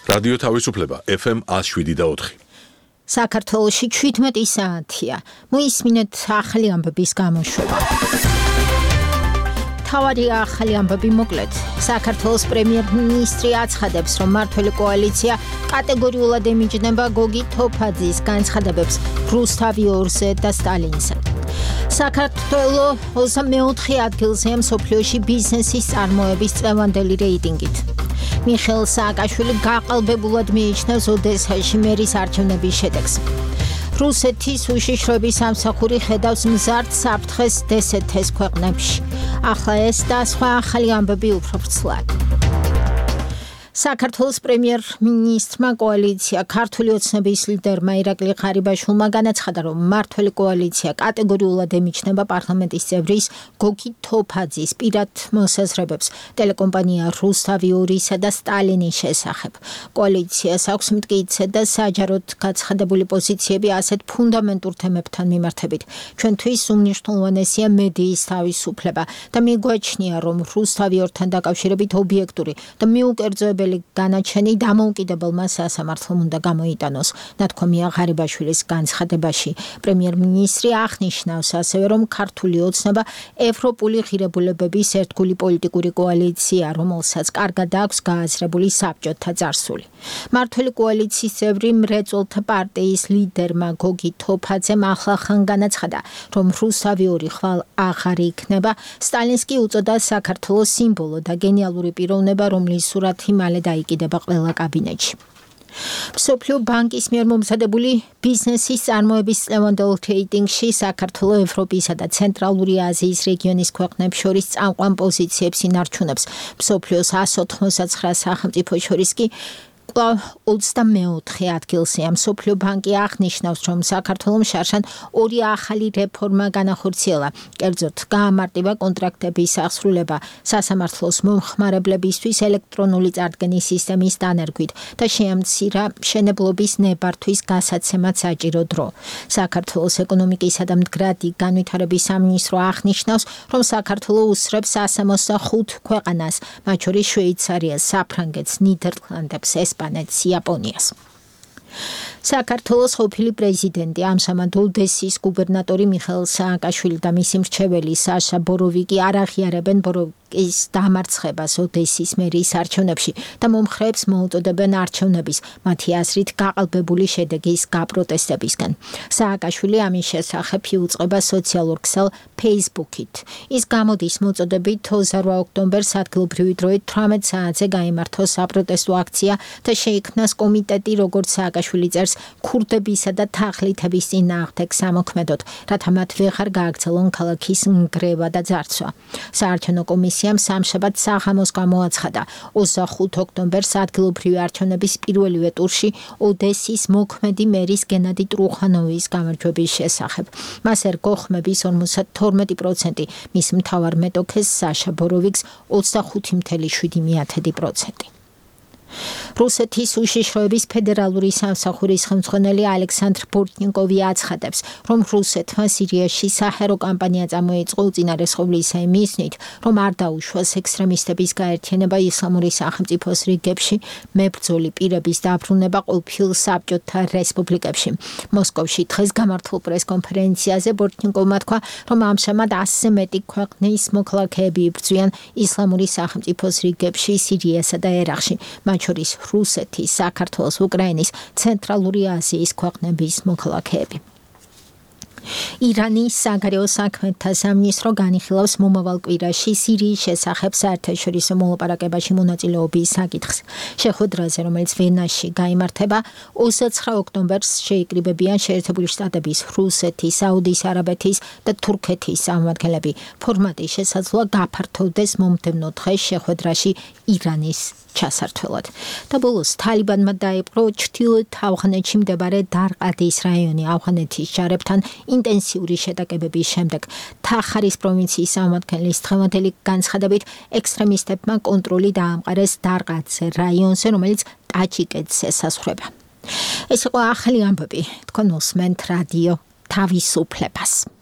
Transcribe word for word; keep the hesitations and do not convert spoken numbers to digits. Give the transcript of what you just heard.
რადიო თავისუფლება F M one oh seven და four. საქართველოში seventeen საათია. მოისმინეთ ახალი ამბების გამოშვება. თავარი ახალი ამბები მოკლედ. საქართველოს პრემიერ-მინისტრი აცხადებს, რომ მმართველი კოალიცია კატეგორიულად ემიჯნება გოგი თოფაძის განცხადებებს რუსთავი ორზე და სტალინზე. საქართველოს ოცდამეოთხე ადგილზეა მსოფლიოში ბიზნესის წარმოების წლევანდელი რეიტინგით. მიხეილ სააკაშვილი გაყალბებულად მიიჩნევს ოდესაში მერის არჩევნების შედეგს. რუსეთის უშიშროების სამსახური ხედავს მზარდ საფრთხეს დსთ-ს ქვეყნებში. ახლა ეს და სხვა ახალი ამბები უფრო ვრცლად. საქართველოს პრემიერ-მინისტრმა კოალიცია ქართული ოცნების ლიდერმა ირაკლი ღარიბაშვილმა განაცხადა, რომ მმართველი კოალიცია კატეგორიულად ემიჯნება პარლამენტის წევრის გოგი თოფაძის პირად მოსაზრებებს ტელეკომპანია რუსთავი ორისა და სტალინის შესახებ. კოალიციას აქვს მტკიცე და საჯაროდ გაცხადებული პოზიციები ასეთ ფუნდამენტურ თემებთან მიმართებით. ჩვენთვის უმნიშვნელოვანესია მედიის თავისუფლება და მიგვაჩნია, რომ რუსთავი ორთან დაკავშირებით ობიექტური და მიუკერძოებელი განაჩენი დამოუკიდებელმა სასამართლომ უნდა გამოიტანოს. ნათქვამია ღარიბაშვილის განცხადებაში. პრემიერ-მინისტრი აღნიშნავს ასევე, რომ ქართული ოცნება ევროპული ღირებულებების ერთგული პოლიტიკური კოალიცია, რომელსაც კარგად აქვს გააზრებული საბჭოთა წარსული. მმართველი კოალიციის წევრი მრეწველთა პარტიის ლიდერმა გოგი თოფაძემ ახლახან განაცხადა, რომ რუსთავი ორი ხვალ აღარ იქნება. სტალინს კი უწოდა საქართველოს სიმბოლო და გენიალური პიროვნება, რომლის სურათი მალე დაიკიდება ყველა კაბინეტში. მსოფლიო ბანკის მიერ მომზადებული ბიზნესის წარმოების წლევანდელ რეიტინგში საქართველოს ევროპისა და ცენტრალური აზიის რეგიონის ქვეყნებს შორის წამყვან პოზიციებს ინარჩუნებს. მსოფლიოს one othmotsatsnine სახელმწიფოს შორის კი კვლავ ოცდამეოთხე ადგილზეა. მსოფლიო ბანკი აღნიშნავს, რომ საქართველოს შარშან ორი ახალი რეფორმა განახორციელა. კერძოდ, გაამარტივა კონტრაქტების აღსრულება სასამართლოს მომხმარებლებისთვის ელექტრონული წარდგენის სისტემის დანერგვით და შეამცირა მშენებლობის ნებართვის გასაცემად საჭირო დრო. საქართველოს ეკონომიკისა და მდგრადი განვითარების სამინისტრო აღნიშნავს, რომ საქართველოს უსწრებს one sixty-five ქვეყანას, მათ შორის შვეიცარიას, საფრანგეთს, ნიდერლანდებს, ესპანეთს, იაპონიას. საქართველოს ყოფილი პრეზიდენტი ამჟამად ოდესის გუბერნატორი მიხეილ სააკაშვილი და მისი მრჩეველი საშა ბოროვიკი არ აღიარებენ ბოროვიკის დამარცხებას ოდესის მერის არჩევნებში და მომხრეებს მოუწოდებენ არჩევნების, მათი აზრით გაყალბებული შედეგის გაპროტესტებისგან. სააკაშვილი ამის შესახებ იუწყება სოციალურ ქსელ Facebook-ით. ის გამოდის მოწოდებით twenty-eight ოქტომბერს ადგილობრივი დროით eighteen საათზე გაიმართოს საპროტესტო აქცია და შეიქმნას კომიტეტი, როგორც სააკაშვილი წერს, ქურდებისა და თაღლითების წინააღმდეგ სამოქმედოდ, რათა მათ ვეღარ გააგრძელონ ქალაქის ნგრევა და ძარცვა. საარჩევნო კომისიამ სამშაბათს საღამოს გამოაცხადა twenty-five ოქტომბერს ადგილობრივი არჩევნების პირველივე ტურში ოდესის მოქმედი მერის გენადი ტრუხანოვის გამარჯვების შესახებ. მას ერგო ხმების fifty-two პროცენტი, მის მთავარ მეტოქეს საშა ბოროვიკს twenty-five point seven პროცენტი. რუსეთის უშიშროების ფედერალური სამსახურის ხელმძღვანელი ალექსანდრ ბორტნიკოვი აცხადებს, რომ რუსეთმა სირიაში საჰერო კამპანია წამოიწყო უწინარესყობლისა იმისნით, რომ არ დაუშვას ექსტრემისტების გაერთიანება ისლამური სახელმწიფოს რიგებში, მებრძოლი პირების დაბრუნება ყოფილ საბჭოთა რესპუბლიკებში. მოსკოვში დღეს გამართულ პრესკონფერენციაზე ბორტნიკოვმა თქვა, რომ ამჟამად ასზე მეტი ქვეყნის მოქალაქეები იბრძვიან ისლამური სახელმწიფოს რიგებში სირიასა და ერაყში. შორის რუსეთის, საქართველოს, უკრაინის, ცენტრალური აზიის ქვეყნების მოქალაქეები. ირანის საგარეო საქმეთა სამინისტრო განიხილავს მომავალ კვირაში სირიის შესახებ საერთაშორისო მოლაპარაკებაში მონაწილეობის საკითხს. შეხვედრაზე, რომელიც ვენაში გაიმართება, twenty-nine ოქტომბერს შეიკრიბებიან შეერთებული შტატების, რუსეთის, საუდის არაბეთის და თურქეთის წარმომადგენლები. ფორმატი შესაძლოა გაფართოვდეს მომდევნო დღეს შეხვედრაში ირანის ჩასართველად. და ბოლოს თალიბანმა დაიპყრო ჩრდილოეთ ავღანეთში მდებარე დარყადის რაიონი ავღანეთის ჯარებთან ინტენსიური შეტაკებების შემდეგ. თახარის პროვინციის წარმომადგენლის დღევანდელი განცხადებით, ექსტრემისტებმა კონტროლი დაამყარეს დარყადზე რაიონზე, რომელიც ტაჯიკეთს ესაზღვრება. ეს იყო ახალი ამბები. თქვენ უსმენთ რადიო თავისუფლებას.